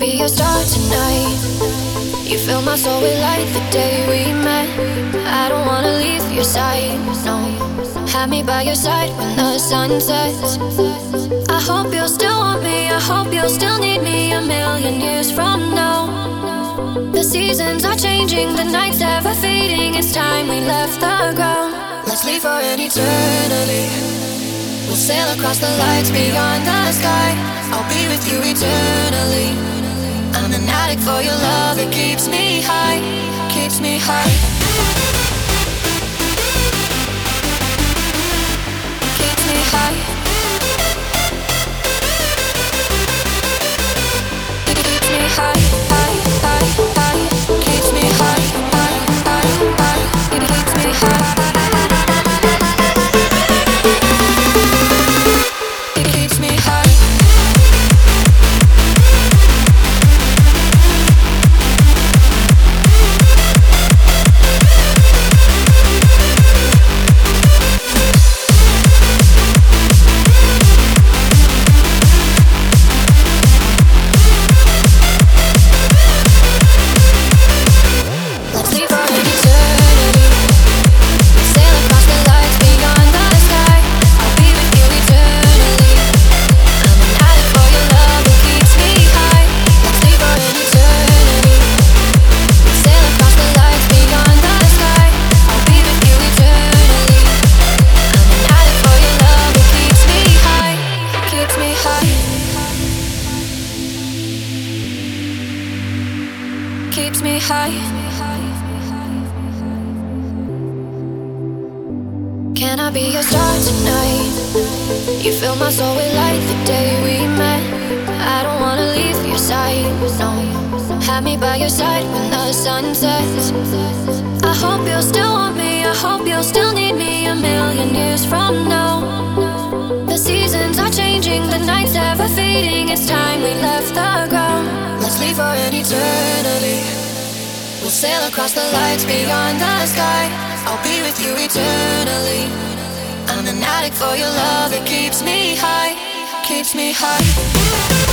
be your star tonight. You fill my soul with light the day we met. I don't wanna leave your side, no. Have me by your side when the sun sets. I hope you'll still want me, I hope you'll still need me a million years from now. The seasons are changing, the nights ever fading. It's time we left the ground. Let's leave for an eternity. We'll sail across the lights beyond the sky. I'll be with you eternally. I'm an addict for your love, it keeps me high, keeps me high. Keeps me high. Keeps me high, high, high, high. Keeps me high, high, high, high. It keeps me high. It keeps me high. Keeps me high. Can I be your star tonight? You fill my soul with light the day we met. I don't wanna leave your side, no. Have me by your side when the sun sets. I hope you'll still want me, I hope you'll still need me a million years from now. The seasons are changing, the nights ever fading. It's time we left the ground. Let's leave for an eternity. We'll sail across the lights beyond the sky. I'll be with you eternally. I'm an addict for your love, it keeps me high, keeps me high.